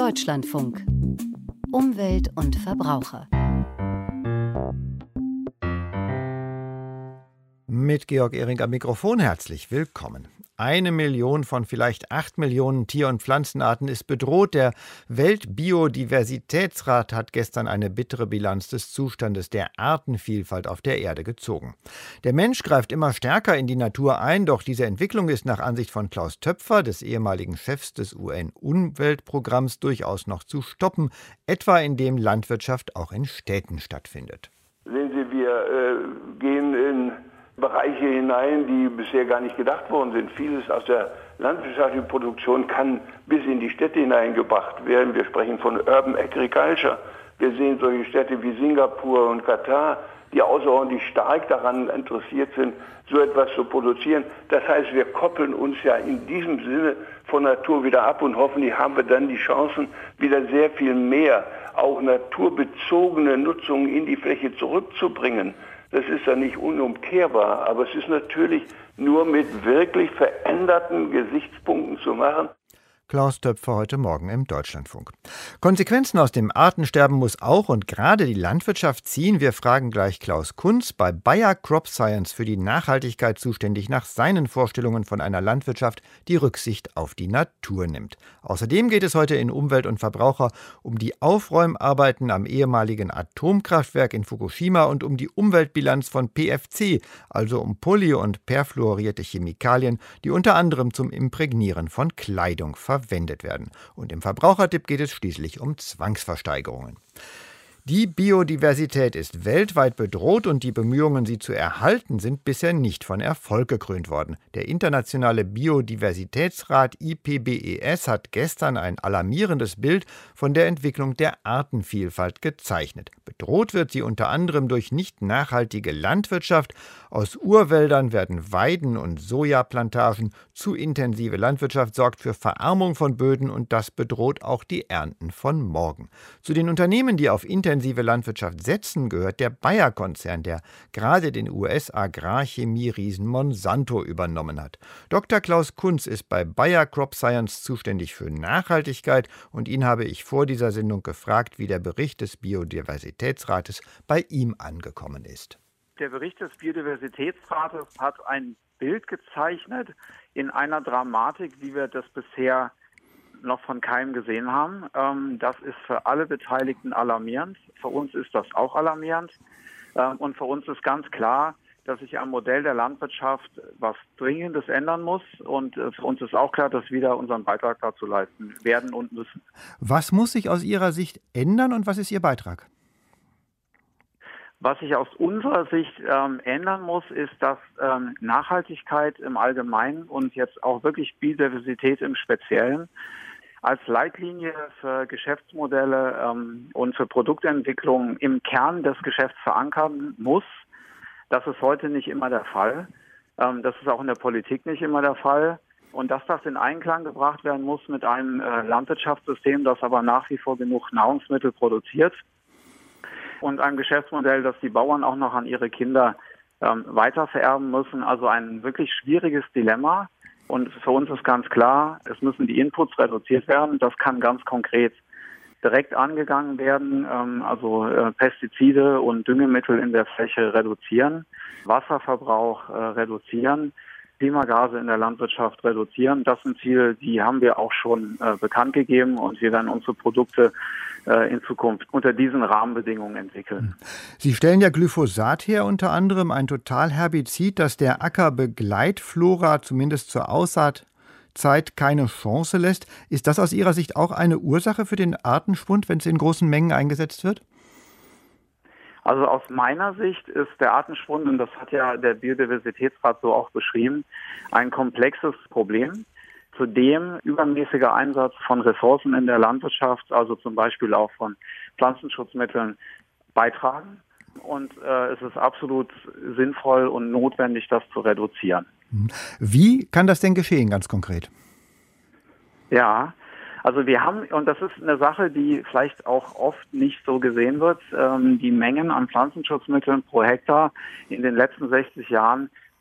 Deutschlandfunk. Umwelt und Verbraucher. Mit Georg Ehring am Mikrofon herzlich willkommen. 1 Million von vielleicht 8 Millionen Tier- und Pflanzenarten ist bedroht. Der Weltbiodiversitätsrat hat gestern eine bittere Bilanz des Zustandes der Artenvielfalt auf der Erde gezogen. Der Mensch greift immer stärker in die Natur ein, doch diese Entwicklung ist nach Ansicht von Klaus Töpfer, des ehemaligen Chefs des UN-Umweltprogramms, durchaus noch zu stoppen, etwa indem Landwirtschaft auch in Städten stattfindet. Sehen Sie, wir gehen in Bereiche hinein, die bisher gar nicht gedacht worden sind. Vieles aus der landwirtschaftlichen Produktion kann bis in die Städte hineingebracht werden. Wir sprechen von Urban Agriculture. Wir sehen solche Städte wie Singapur und Katar, die außerordentlich stark daran interessiert sind, so etwas zu produzieren. Das heißt, wir koppeln uns ja in diesem Sinne von Natur wieder ab und hoffentlich haben wir dann die Chancen, wieder sehr viel mehr auch naturbezogene Nutzungen in die Fläche zurückzubringen. Das ist ja nicht unumkehrbar, aber es ist natürlich nur mit wirklich veränderten Gesichtspunkten zu machen. Klaus Töpfer heute Morgen im Deutschlandfunk. Konsequenzen aus dem Artensterben muss auch und gerade die Landwirtschaft ziehen. Wir fragen gleich Klaus Kunz, bei Bayer Crop Science für die Nachhaltigkeit zuständig, nach seinen Vorstellungen von einer Landwirtschaft, die Rücksicht auf die Natur nimmt. Außerdem geht es heute in Umwelt und Verbraucher um die Aufräumarbeiten am ehemaligen Atomkraftwerk in Fukushima und um die Umweltbilanz von PFC, also um poly- und perfluorierte Chemikalien, die unter anderem zum Imprägnieren von Kleidung verwendet werden. Und im Verbrauchertipp geht es schließlich um Zwangsversteigerungen. Die Biodiversität ist weltweit bedroht und die Bemühungen, sie zu erhalten, sind bisher nicht von Erfolg gekrönt worden. Der internationale Biodiversitätsrat IPBES hat gestern ein alarmierendes Bild von der Entwicklung der Artenvielfalt gezeichnet. Bedroht wird sie unter anderem durch nicht nachhaltige Landwirtschaft. Aus Urwäldern werden Weiden und Sojaplantagen. Zu intensive Landwirtschaft sorgt für Verarmung von Böden und das bedroht auch die Ernten von morgen. Zu den Unternehmen, die auf intensive Landwirtschaft setzen, gehört der Bayer-Konzern, der gerade den US-Agrarchemie-Riesen Monsanto übernommen hat. Dr. Klaus Kunz ist bei Bayer Crop Science zuständig für Nachhaltigkeit und ihn habe ich vor dieser Sendung gefragt, wie der Bericht des Biodiversitätsrates bei ihm angekommen ist. Der Bericht des Biodiversitätsrates hat ein Bild gezeichnet in einer Dramatik, wie wir das bisher noch von keinem gesehen haben. Das ist für alle Beteiligten alarmierend. Für uns ist das auch alarmierend. Und für uns ist ganz klar, dass sich am Modell der Landwirtschaft was Dringendes ändern muss. Und für uns ist auch klar, dass wir da unseren Beitrag dazu leisten werden und müssen. Was muss sich aus Ihrer Sicht ändern und was ist Ihr Beitrag? Was sich aus unserer Sicht ändern muss, ist, dass Nachhaltigkeit im Allgemeinen und jetzt auch wirklich Biodiversität im Speziellen als Leitlinie für Geschäftsmodelle und für Produktentwicklung im Kern des Geschäfts verankern muss. Das ist heute nicht immer der Fall. Das ist auch in der Politik nicht immer der Fall. Und dass das in Einklang gebracht werden muss mit einem Landwirtschaftssystem, das aber nach wie vor genug Nahrungsmittel produziert. Und ein Geschäftsmodell, das die Bauern auch noch an ihre Kinder weitervererben müssen. Also ein wirklich schwieriges Dilemma. Und für uns ist ganz klar, es müssen die Inputs reduziert werden. Das kann ganz konkret direkt angegangen werden. Also Pestizide und Düngemittel in der Fläche reduzieren, Wasserverbrauch reduzieren, Klimagase in der Landwirtschaft reduzieren. Das sind Ziele, die haben wir auch schon bekannt gegeben und wir werden unsere Produkte in Zukunft unter diesen Rahmenbedingungen entwickeln. Sie stellen ja Glyphosat her, unter anderem ein Totalherbizid, das der Ackerbegleitflora zumindest zur Aussaatzeit keine Chance lässt. Ist das aus Ihrer Sicht auch eine Ursache für den Artenschwund, wenn es in großen Mengen eingesetzt wird? Also aus meiner Sicht ist der Artenschwund, und das hat ja der Biodiversitätsrat so auch beschrieben, ein komplexes Problem, zu dem übermäßiger Einsatz von Ressourcen in der Landwirtschaft, also zum Beispiel auch von Pflanzenschutzmitteln, beitragen. Und es ist absolut sinnvoll und notwendig, das zu reduzieren. Wie kann das denn geschehen, ganz konkret? Ja, also wir haben, und das ist eine Sache, die vielleicht auch oft nicht so gesehen wird, die Mengen an Pflanzenschutzmitteln pro Hektar in den letzten 60 Jahren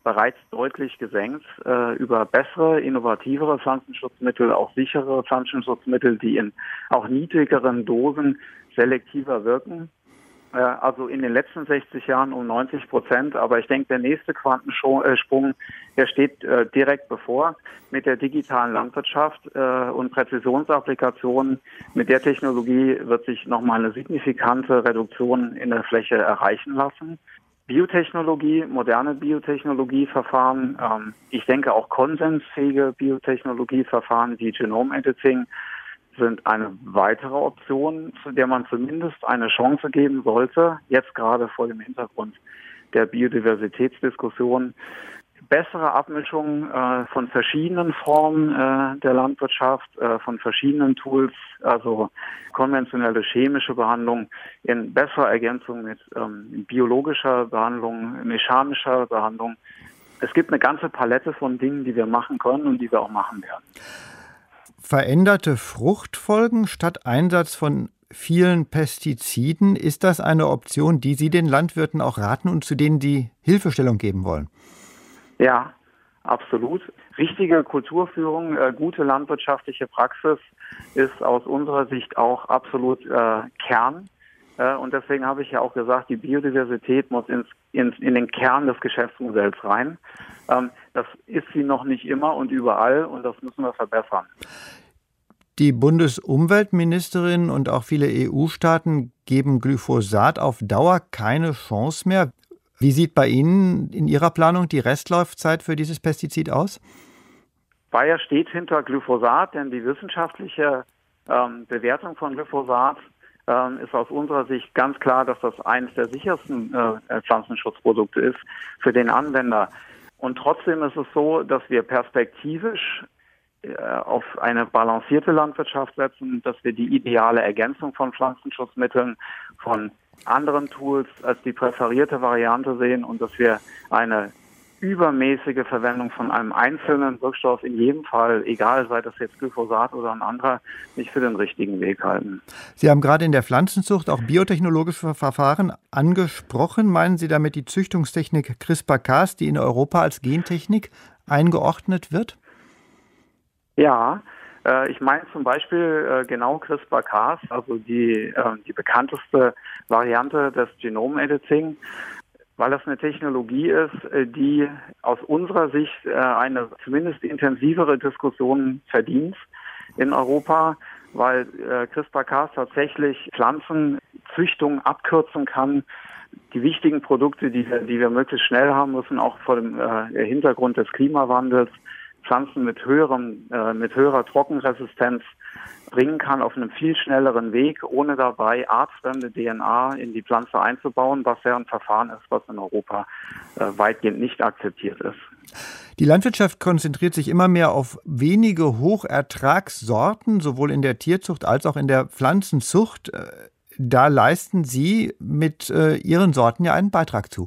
bereits deutlich gesenkt über bessere, innovativere Pflanzenschutzmittel, auch sichere Pflanzenschutzmittel, die in auch niedrigeren Dosen selektiver wirken. Also in den letzten 60 Jahren um 90%. Aber ich denke, der nächste Quantensprung, der steht direkt bevor mit der digitalen Landwirtschaft und Präzisionsapplikationen. Mit der Technologie wird sich nochmal eine signifikante Reduktion in der Fläche erreichen lassen. Biotechnologie, moderne Biotechnologieverfahren, ich denke auch konsensfähige Biotechnologieverfahren wie Genome-Editing sind eine weitere Option, zu der man zumindest eine Chance geben sollte, jetzt gerade vor dem Hintergrund der Biodiversitätsdiskussion. Bessere Abmischung von verschiedenen Formen der Landwirtschaft, von verschiedenen Tools, also konventionelle chemische Behandlung in besserer Ergänzung mit biologischer Behandlung, mechanischer Behandlung. Es gibt eine ganze Palette von Dingen, die wir machen können und die wir auch machen werden. Veränderte Fruchtfolgen statt Einsatz von vielen Pestiziden, ist das eine Option, die Sie den Landwirten auch raten und zu denen Sie Hilfestellung geben wollen? Ja, absolut. Richtige Kulturführung, gute landwirtschaftliche Praxis ist aus unserer Sicht auch absolut Kern. Und deswegen habe ich ja auch gesagt, die Biodiversität muss in den Kern des Geschäftsmodells rein. Das ist sie noch nicht immer und überall und das müssen wir verbessern. Die Bundesumweltministerin und auch viele EU-Staaten geben Glyphosat auf Dauer keine Chance mehr. Wie sieht bei Ihnen in Ihrer Planung die Restlaufzeit für dieses Pestizid aus? Bayer steht hinter Glyphosat, denn die wissenschaftliche Bewertung von Glyphosat ist aus unserer Sicht ganz klar, dass das eines der sichersten Pflanzenschutzprodukte ist für den Anwender. Und trotzdem ist es so, dass wir perspektivisch auf eine balancierte Landwirtschaft setzen, dass wir die ideale Ergänzung von Pflanzenschutzmitteln, von anderen Tools als die präferierte Variante sehen und dass wir eine übermäßige Verwendung von einem einzelnen Wirkstoff in jedem Fall, egal sei das jetzt Glyphosat oder ein anderer, nicht für den richtigen Weg halten. Sie haben gerade in der Pflanzenzucht auch biotechnologische Verfahren angesprochen. Meinen Sie damit die Züchtungstechnik CRISPR-Cas, die in Europa als Gentechnik eingeordnet wird? Ja, ich meine zum Beispiel genau CRISPR-Cas, also die bekannteste Variante des Genome-Editing, weil das eine Technologie ist, die aus unserer Sicht eine zumindest intensivere Diskussion verdient in Europa, weil CRISPR-Cas tatsächlich Pflanzenzüchtung abkürzen kann. Die wichtigen Produkte, die wir möglichst schnell haben müssen, auch vor dem Hintergrund des Klimawandels, Pflanzen mit höherer Trockenresistenz bringen kann auf einem viel schnelleren Weg, ohne dabei artfremde DNA in die Pflanze einzubauen, was ja ein Verfahren ist, was in Europa weitgehend nicht akzeptiert ist. Die Landwirtschaft konzentriert sich immer mehr auf wenige Hochertragssorten, sowohl in der Tierzucht als auch in der Pflanzenzucht. Da leisten Sie mit Ihren Sorten ja einen Beitrag zu.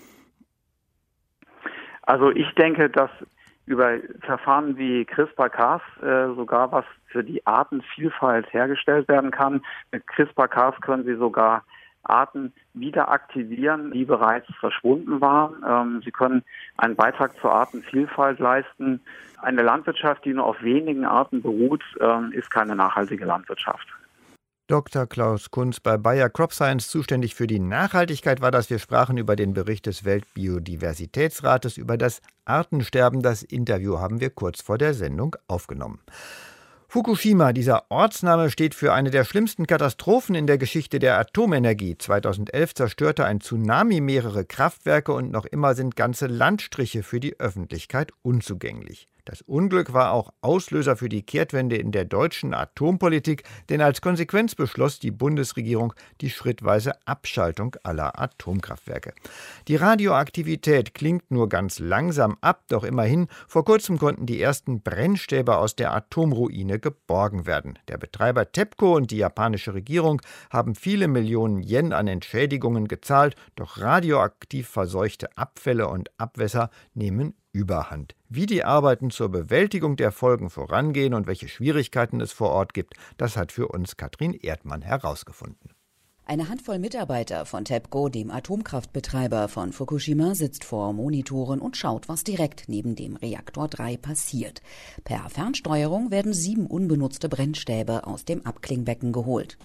Also ich denke, dass über Verfahren wie CRISPR-Cas sogar was für die Artenvielfalt hergestellt werden kann. Mit CRISPR-Cas können Sie sogar Arten wieder aktivieren, die bereits verschwunden waren. Sie können einen Beitrag zur Artenvielfalt leisten. Eine Landwirtschaft, die nur auf wenigen Arten beruht, ist keine nachhaltige Landwirtschaft. Dr. Klaus Kunz bei Bayer Crop Science, zuständig für die Nachhaltigkeit war das. Wir sprachen über den Bericht des Weltbiodiversitätsrates über das Artensterben. Das Interview haben wir kurz vor der Sendung aufgenommen. Fukushima, dieser Ortsname steht für eine der schlimmsten Katastrophen in der Geschichte der Atomenergie. 2011 zerstörte ein Tsunami mehrere Kraftwerke und noch immer sind ganze Landstriche für die Öffentlichkeit unzugänglich. Das Unglück war auch Auslöser für die Kehrtwende in der deutschen Atompolitik, denn als Konsequenz beschloss die Bundesregierung die schrittweise Abschaltung aller Atomkraftwerke. Die Radioaktivität klingt nur ganz langsam ab, doch immerhin, vor kurzem konnten die ersten Brennstäbe aus der Atomruine geborgen werden. Der Betreiber TEPCO und die japanische Regierung haben viele Millionen Yen an Entschädigungen gezahlt, doch radioaktiv verseuchte Abfälle und Abwässer nehmen Überhand. Wie die Arbeiten zur Bewältigung der Folgen vorangehen und welche Schwierigkeiten es vor Ort gibt, das hat für uns Katrin Erdmann herausgefunden. Eine Handvoll Mitarbeiter von TEPCO, dem Atomkraftbetreiber von Fukushima, sitzt vor Monitoren und schaut, was direkt neben dem Reaktor 3 passiert. Per Fernsteuerung werden 7 unbenutzte Brennstäbe aus dem Abklingbecken geholt.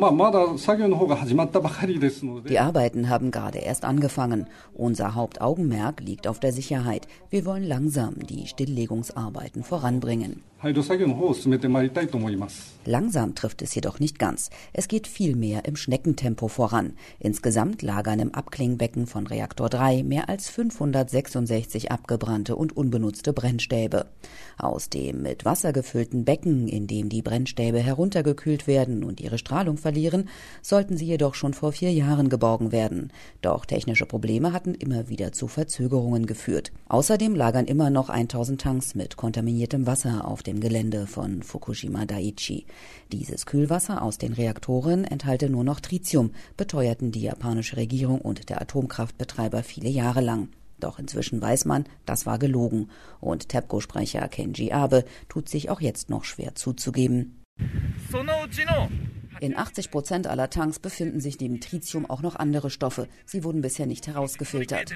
Die Arbeiten haben gerade erst angefangen. Unser Hauptaugenmerk liegt auf der Sicherheit. Wir wollen langsam die Stilllegungsarbeiten voranbringen. Langsam trifft es jedoch nicht ganz. Es geht vielmehr im Schneckentempo voran. Insgesamt lagern im Abklingbecken von Reaktor 3 mehr als 566 abgebrannte und unbenutzte Brennstäbe. Aus dem mit Wasser gefüllten Becken, in dem die Brennstäbe heruntergekühlt werden und ihre Strahlung verlieren, sollten sie jedoch schon vor 4 Jahren geborgen werden. Doch technische Probleme hatten immer wieder zu Verzögerungen geführt. Außerdem lagern immer noch 1000 Tanks mit kontaminiertem Wasser auf dem Gelände von Fukushima Daiichi. Dieses Kühlwasser aus den Reaktoren enthalte nur noch Tritium, beteuerten die japanische Regierung und der Atomkraftbetreiber viele Jahre lang. Doch inzwischen weiß man, das war gelogen. Und TEPCO-Sprecher Kenji Abe tut sich auch jetzt noch schwer zuzugeben. In 80% aller Tanks befinden sich neben Tritium auch noch andere Stoffe. Sie wurden bisher nicht herausgefiltert.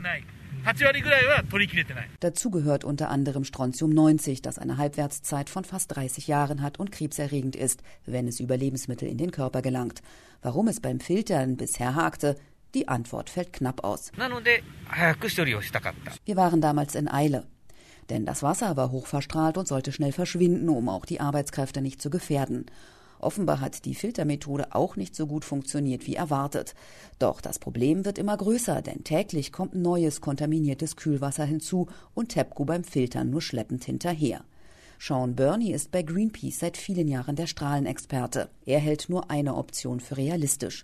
Dazu gehört unter anderem Strontium 90, das eine Halbwertszeit von fast 30 Jahren hat und krebserregend ist, wenn es über Lebensmittel in den Körper gelangt. Warum es beim Filtern bisher hakte, die Antwort fällt knapp aus. Wir waren damals in Eile. Denn das Wasser war hochverstrahlt und sollte schnell verschwinden, um auch die Arbeitskräfte nicht zu gefährden. Offenbar hat die Filtermethode auch nicht so gut funktioniert wie erwartet. Doch das Problem wird immer größer, denn täglich kommt neues kontaminiertes Kühlwasser hinzu und TEPCO beim Filtern nur schleppend hinterher. Sean Burney ist bei Greenpeace seit vielen Jahren der Strahlenexperte. Er hält nur eine Option für realistisch.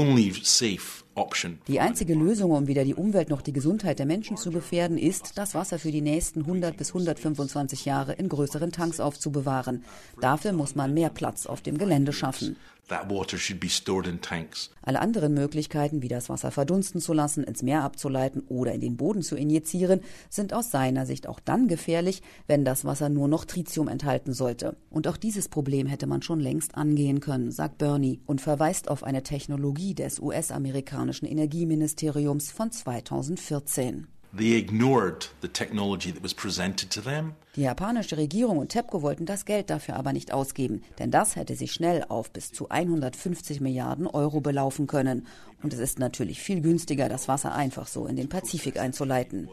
Die einzige Lösung, um weder die Umwelt noch die Gesundheit der Menschen zu gefährden, ist, das Wasser für die nächsten 100 bis 125 Jahre in größeren Tanks aufzubewahren. Dafür muss man mehr Platz auf dem Gelände schaffen. Alle anderen Möglichkeiten, wie das Wasser verdunsten zu lassen, ins Meer abzuleiten oder in den Boden zu injizieren, sind aus seiner Sicht auch dann gefährlich, wenn das Wasser nur noch Tritium enthalten sollte. Und auch dieses Problem hätte man schon längst angehen können, sagt Burney und verweist auf eine Technologie des US-amerikanischen Energieministeriums von 2014. Die japanische Regierung und TEPCO wollten das Geld dafür aber nicht ausgeben, denn das hätte sich schnell auf bis zu 150 Milliarden Euro belaufen können. Und es ist natürlich viel günstiger, das Wasser einfach so in den Pazifik einzuleiten.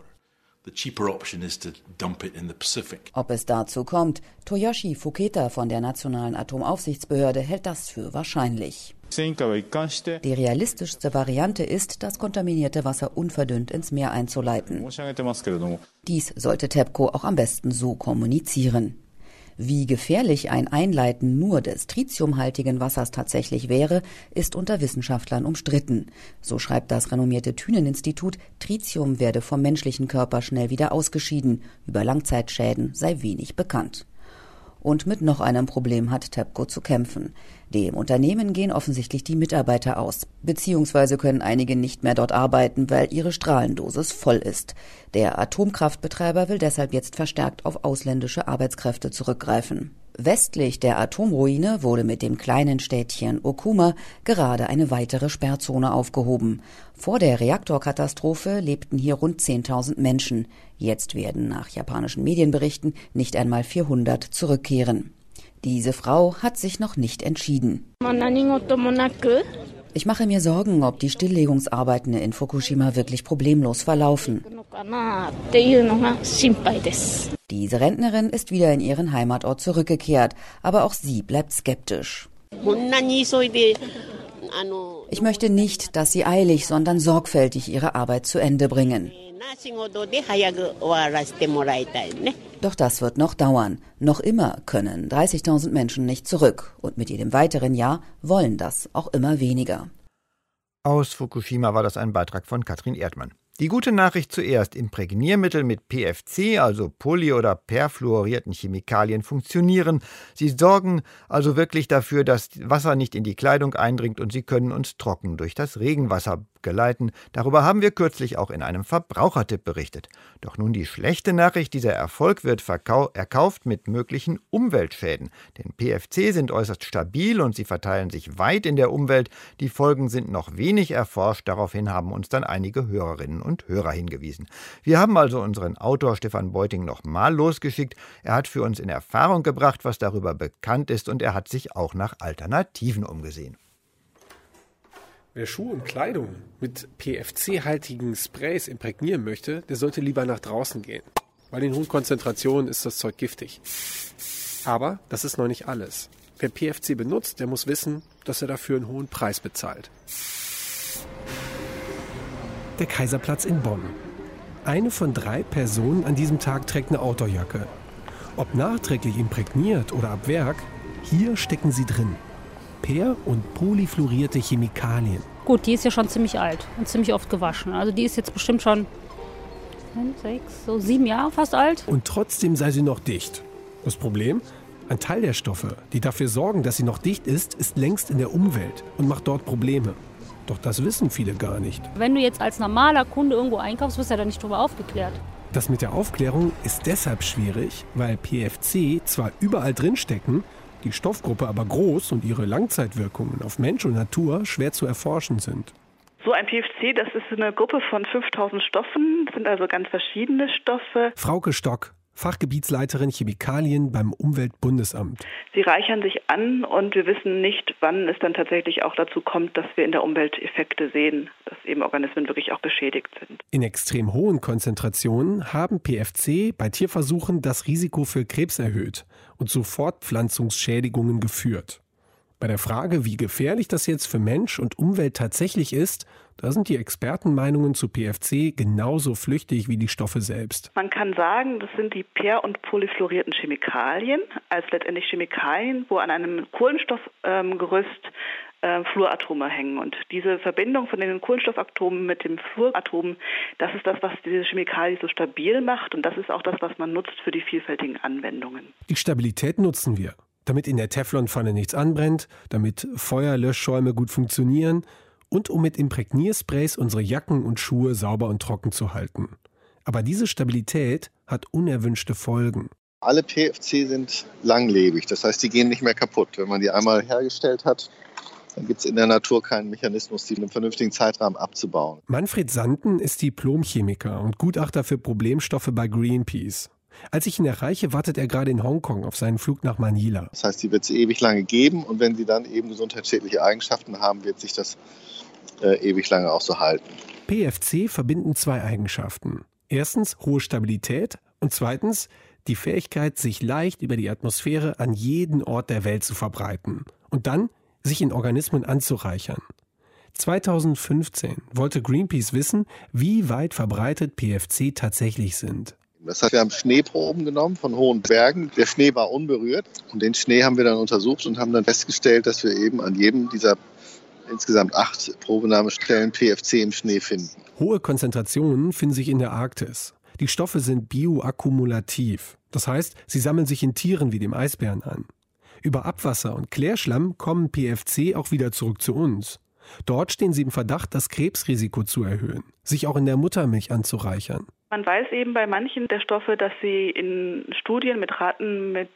Ob es dazu kommt, Toyoshi Fuketa von der Nationalen Atomaufsichtsbehörde hält das für wahrscheinlich. Die realistischste Variante ist, das kontaminierte Wasser unverdünnt ins Meer einzuleiten. Dies sollte TEPCO auch am besten so kommunizieren. Wie gefährlich ein Einleiten nur des tritiumhaltigen Wassers tatsächlich wäre, ist unter Wissenschaftlern umstritten. So schreibt das renommierte Thünen-Institut, Tritium werde vom menschlichen Körper schnell wieder ausgeschieden. Über Langzeitschäden sei wenig bekannt. Und mit noch einem Problem hat TEPCO zu kämpfen. Dem Unternehmen gehen offensichtlich die Mitarbeiter aus, beziehungsweise können einige nicht mehr dort arbeiten, weil ihre Strahlendosis voll ist. Der Atomkraftbetreiber will deshalb jetzt verstärkt auf ausländische Arbeitskräfte zurückgreifen. Westlich der Atomruine wurde mit dem kleinen Städtchen Okuma gerade eine weitere Sperrzone aufgehoben. Vor der Reaktorkatastrophe lebten hier rund 10.000 Menschen. Jetzt werden nach japanischen Medienberichten nicht einmal 400 zurückkehren. Diese Frau hat sich noch nicht entschieden. Ich mache mir Sorgen, ob die Stilllegungsarbeiten in Fukushima wirklich problemlos verlaufen. Diese Rentnerin ist wieder in ihren Heimatort zurückgekehrt, aber auch sie bleibt skeptisch. Ich möchte nicht, dass sie eilig, sondern sorgfältig ihre Arbeit zu Ende bringen. Doch das wird noch dauern. Noch immer können 30.000 Menschen nicht zurück. Und mit jedem weiteren Jahr wollen das auch immer weniger. Aus Fukushima war das ein Beitrag von Katrin Erdmann. Die gute Nachricht zuerst: Imprägniermittel mit PFC, also poly- oder perfluorierten Chemikalien, funktionieren. Sie sorgen also wirklich dafür, dass Wasser nicht in die Kleidung eindringt, und sie können uns trocken durch das Regenwasser abgeleiten. Darüber haben wir kürzlich auch in einem Verbrauchertipp berichtet. Doch nun die schlechte Nachricht, dieser Erfolg wird erkauft mit möglichen Umweltschäden. Denn PFC sind äußerst stabil und sie verteilen sich weit in der Umwelt. Die Folgen sind noch wenig erforscht. Daraufhin haben uns dann einige Hörerinnen und Hörer hingewiesen. Wir haben also unseren Autor Stefan Beuting nochmal losgeschickt. Er hat für uns in Erfahrung gebracht, was darüber bekannt ist, und er hat sich auch nach Alternativen umgesehen. Wer Schuhe und Kleidung mit PFC-haltigen Sprays imprägnieren möchte, der sollte lieber nach draußen gehen. Bei den hohen Konzentrationen ist das Zeug giftig. Aber das ist noch nicht alles. Wer PFC benutzt, der muss wissen, dass er dafür einen hohen Preis bezahlt. Der Kaiserplatz in Bonn. Eine von 3 Personen an diesem Tag trägt eine Outdoorjacke. Ob nachträglich imprägniert oder ab Werk, hier stecken sie drin. Per- und polyfluorierte Chemikalien. Gut, die ist ja schon ziemlich alt und ziemlich oft gewaschen. Also die ist jetzt bestimmt schon 5, 6, so 7 Jahre fast alt. Und trotzdem sei sie noch dicht. Das Problem? Ein Teil der Stoffe, die dafür sorgen, dass sie noch dicht ist längst in der Umwelt und macht dort Probleme. Doch das wissen viele gar nicht. Wenn du jetzt als normaler Kunde irgendwo einkaufst, wirst du ja da nicht drüber aufgeklärt. Das mit der Aufklärung ist deshalb schwierig, weil PFC zwar überall drinstecken, die Stoffgruppe aber groß und ihre Langzeitwirkungen auf Mensch und Natur schwer zu erforschen sind. So ein PFC, das ist eine Gruppe von 5000 Stoffen, das sind also ganz verschiedene Stoffe. Frauke Stock, Fachgebietsleiterin Chemikalien beim Umweltbundesamt. Sie reichern sich an und wir wissen nicht, wann es dann tatsächlich auch dazu kommt, dass wir in der Umwelt Effekte sehen, dass eben Organismen wirklich auch beschädigt sind. In extrem hohen Konzentrationen haben PFC bei Tierversuchen das Risiko für Krebs erhöht und zu Fortpflanzungsschädigungen geführt. Bei der Frage, wie gefährlich das jetzt für Mensch und Umwelt tatsächlich ist, da sind die Expertenmeinungen zu PFC genauso flüchtig wie die Stoffe selbst. Man kann sagen, das sind die per- und polyfluorierten Chemikalien, also letztendlich Chemikalien, wo an einem Kohlenstoffgerüst Fluoratome hängen. Und diese Verbindung von den Kohlenstoffatomen mit dem Fluoratom, das ist das, was diese Chemikalie so stabil macht. Und das ist auch das, was man nutzt für die vielfältigen Anwendungen. Die Stabilität nutzen wir, damit in der Teflonpfanne nichts anbrennt, damit Feuerlöschschäume gut funktionieren und um mit Imprägniersprays unsere Jacken und Schuhe sauber und trocken zu halten. Aber diese Stabilität hat unerwünschte Folgen. Alle PFC sind langlebig, das heißt, die gehen nicht mehr kaputt. Wenn man die einmal hergestellt hat, dann gibt es in der Natur keinen Mechanismus, die in einem vernünftigen Zeitrahmen abzubauen. Manfred Sanden ist Diplom-Chemiker und Gutachter für Problemstoffe bei Greenpeace. Als ich ihn erreiche, wartet er gerade in Hongkong auf seinen Flug nach Manila. Das heißt, die wird es ewig lange geben und wenn sie dann eben gesundheitsschädliche Eigenschaften haben, wird sich das ewig lange auch so halten. PFC verbinden 2 Eigenschaften. Erstens hohe Stabilität und zweitens die Fähigkeit, sich leicht über die Atmosphäre an jeden Ort der Welt zu verbreiten und dann sich in Organismen anzureichern. 2015 wollte Greenpeace wissen, wie weit verbreitet PFC tatsächlich sind. Das heißt, wir haben Schneeproben genommen von hohen Bergen. Der Schnee war unberührt und den Schnee haben wir dann untersucht und haben dann festgestellt, dass wir eben an jedem dieser insgesamt 8 Probenahmestellen PFC im Schnee finden. Hohe Konzentrationen finden sich in der Arktis. Die Stoffe sind bioakkumulativ. Das heißt, sie sammeln sich in Tieren wie dem Eisbären an. Über Abwasser und Klärschlamm kommen PFC auch wieder zurück zu uns. Dort stehen sie im Verdacht, das Krebsrisiko zu erhöhen, sich auch in der Muttermilch anzureichern. Man weiß eben bei manchen der Stoffe, dass sie in Studien mit Ratten, mit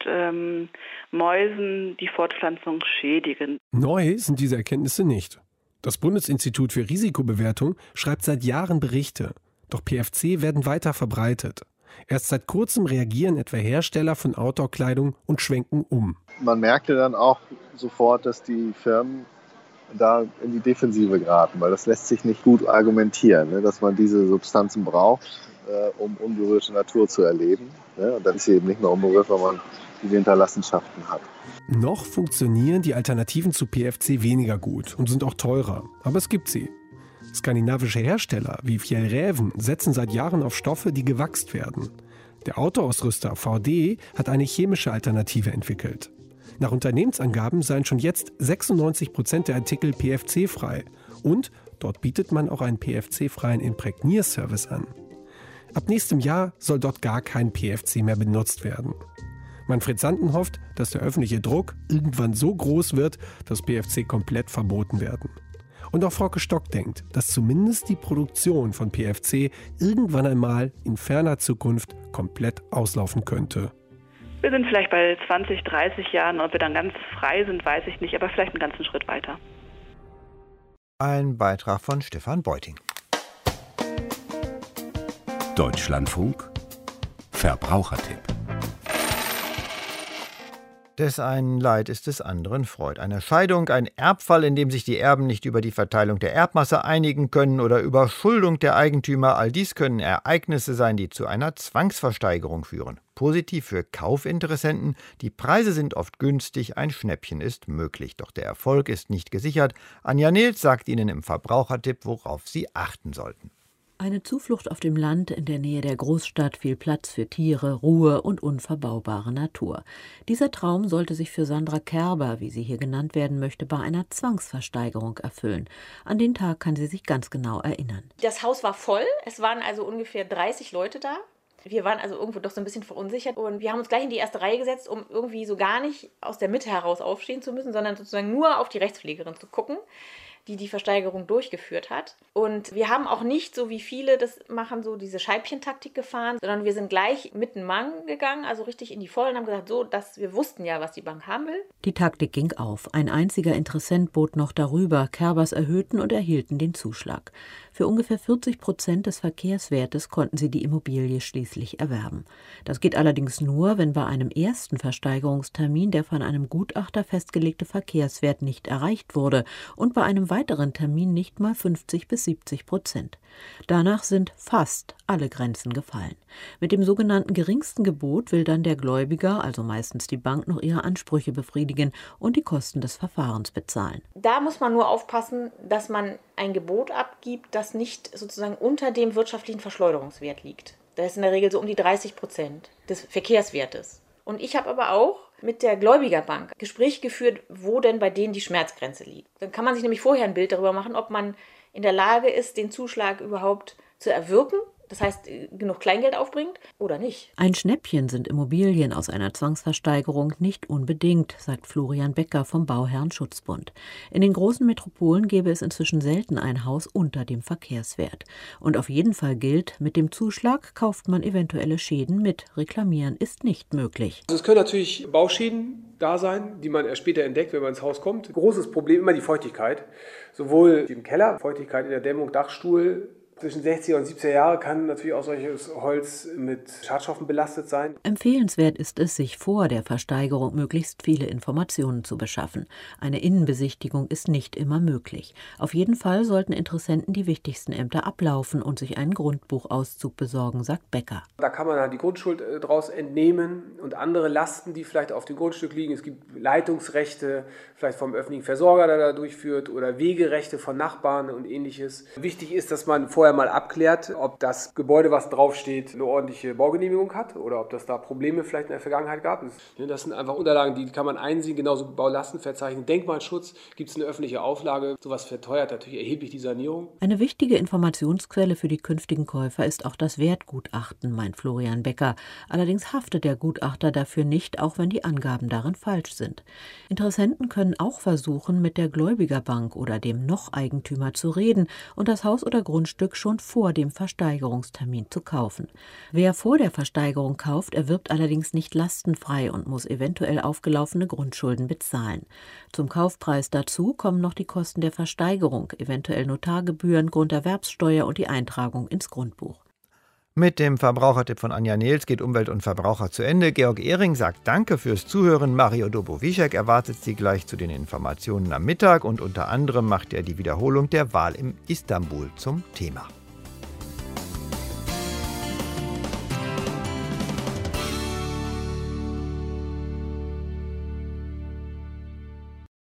Mäusen die Fortpflanzung schädigen. Neu sind diese Erkenntnisse nicht. Das Bundesinstitut für Risikobewertung schreibt seit Jahren Berichte. Doch PFC werden weiter verbreitet. Erst seit kurzem reagieren etwa Hersteller von Outdoor-Kleidung und schwenken um. Man merkte dann auch sofort, dass die Firmen da in die Defensive geraten, weil das lässt sich nicht gut argumentieren, dass man diese Substanzen braucht, um unberührte Natur zu erleben. Und dann ist sie eben nicht mehr unberührt, weil man diese Hinterlassenschaften hat. Noch funktionieren die Alternativen zu PFC weniger gut und sind auch teurer, aber es gibt sie. Skandinavische Hersteller wie Fjällräven setzen seit Jahren auf Stoffe, die gewachst werden. Der Autoausrüster VD hat eine chemische Alternative entwickelt. Nach Unternehmensangaben seien schon jetzt 96% der Artikel PFC-frei. Und dort bietet man auch einen PFC-freien Imprägnierservice an. Ab nächstem Jahr soll dort gar kein PFC mehr benutzt werden. Manfred Sanden hofft, dass der öffentliche Druck irgendwann so groß wird, dass PFC komplett verboten werden. Und auch Frauke Stock denkt, dass zumindest die Produktion von PFC irgendwann einmal in ferner Zukunft komplett auslaufen könnte. Wir sind vielleicht bei 20, 30 Jahren. Ob wir dann ganz frei sind, weiß ich nicht, aber vielleicht einen ganzen Schritt weiter. Ein Beitrag von Stefan Beuting. Deutschlandfunk Verbrauchertipp. Des einen Leid ist des anderen Freud. Eine Scheidung, ein Erbfall, in dem sich die Erben nicht über die Verteilung der Erbmasse einigen können oder Überschuldung der Eigentümer, all dies können Ereignisse sein, die zu einer Zwangsversteigerung führen. Positiv für Kaufinteressenten, die Preise sind oft günstig, ein Schnäppchen ist möglich, doch der Erfolg ist nicht gesichert. Anja Nehls sagt Ihnen im Verbrauchertipp, worauf Sie achten sollten. Eine Zuflucht auf dem Land in der Nähe der Großstadt, viel Platz für Tiere, Ruhe und unverbaubare Natur. Dieser Traum sollte sich für Sandra Kerber, wie sie hier genannt werden möchte, bei einer Zwangsversteigerung erfüllen. An den Tag kann sie sich ganz genau erinnern. Das Haus war voll, es waren also ungefähr 30 Leute da. Wir waren also irgendwo doch so ein bisschen verunsichert und wir haben uns gleich in die erste Reihe gesetzt, um irgendwie so gar nicht aus der Mitte heraus aufstehen zu müssen, sondern sozusagen nur auf die Rechtspflegerin zu gucken, die die Versteigerung durchgeführt hat. Und wir haben auch nicht, so wie viele das machen, so diese Scheibchentaktik gefahren, sondern wir sind gleich mit dem Mann gegangen, also richtig in die Vollen, haben gesagt, so, dass wir wussten ja, was die Bank haben will. Die Taktik ging auf. Ein einziger Interessent bot noch darüber. Kerbers erhöhten und erhielten den Zuschlag. Für ungefähr 40% des Verkehrswertes konnten sie die Immobilie schließlich erwerben. Das geht allerdings nur, wenn bei einem ersten Versteigerungstermin der von einem Gutachter festgelegte Verkehrswert nicht erreicht wurde und bei einem weiteren Termin nicht mal 50-70%. Danach sind fast alle Grenzen gefallen. Mit dem sogenannten geringsten Gebot will dann der Gläubiger, also meistens die Bank, noch ihre Ansprüche befriedigen und die Kosten des Verfahrens bezahlen. Da muss man nur aufpassen, dass man ein Gebot abgibt, das nicht sozusagen unter dem wirtschaftlichen Verschleuderungswert liegt. Das ist in der Regel so um die 30% des Verkehrswertes. Und ich habe aber auch mit der Gläubigerbank Gespräche geführt, wo denn bei denen die Schmerzgrenze liegt. Dann kann man sich nämlich vorher ein Bild darüber machen, ob man in der Lage ist, den Zuschlag überhaupt zu erwirken. Das heißt, genug Kleingeld aufbringt oder nicht. Ein Schnäppchen sind Immobilien aus einer Zwangsversteigerung nicht unbedingt, sagt Florian Becker vom Bauherrenschutzbund. In den großen Metropolen gäbe es inzwischen selten ein Haus unter dem Verkehrswert. Und auf jeden Fall gilt, mit dem Zuschlag kauft man eventuelle Schäden mit. Reklamieren ist nicht möglich. Also es können natürlich Bauschäden da sein, die man erst später entdeckt, wenn man ins Haus kommt. Großes Problem immer die Feuchtigkeit. Sowohl im Keller, Feuchtigkeit in der Dämmung, Dachstuhl. Zwischen 60er und 70er Jahre kann natürlich auch solches Holz mit Schadstoffen belastet sein. Empfehlenswert ist es, sich vor der Versteigerung möglichst viele Informationen zu beschaffen. Eine Innenbesichtigung ist nicht immer möglich. Auf jeden Fall sollten Interessenten die wichtigsten Ämter ablaufen und sich einen Grundbuchauszug besorgen, sagt Becker. Da kann man halt die Grundschuld daraus entnehmen und andere Lasten, die vielleicht auf dem Grundstück liegen. Es gibt Leitungsrechte, vielleicht vom öffentlichen Versorger, der da durchführt, oder Wegerechte von Nachbarn und ähnliches. Wichtig ist, dass man vorher mal abklärt, ob das Gebäude, was draufsteht, eine ordentliche Baugenehmigung hat oder ob das da Probleme vielleicht in der Vergangenheit gab. Das sind einfach Unterlagen, die kann man einsehen, genauso Baulastenverzeichnis, Denkmalschutz, gibt es eine öffentliche Auflage. Sowas verteuert natürlich erheblich die Sanierung. Eine wichtige Informationsquelle für die künftigen Käufer ist auch das Wertgutachten, meint Florian Becker. Allerdings haftet der Gutachter dafür nicht, auch wenn die Angaben darin falsch sind. Interessenten können auch versuchen, mit der Gläubigerbank oder dem Noch-Eigentümer zu reden und das Haus oder Grundstück schon vor dem Versteigerungstermin zu kaufen. Wer vor der Versteigerung kauft, erwirbt allerdings nicht lastenfrei und muss eventuell aufgelaufene Grundschulden bezahlen. Zum Kaufpreis dazu kommen noch die Kosten der Versteigerung, eventuell Notargebühren, Grunderwerbssteuer und die Eintragung ins Grundbuch. Mit dem Verbrauchertipp von Anja Nehls geht Umwelt und Verbraucher zu Ende. Georg Ehring sagt Danke fürs Zuhören. Mario Dobowischek erwartet Sie gleich zu den Informationen am Mittag und unter anderem macht er die Wiederholung der Wahl in Istanbul zum Thema.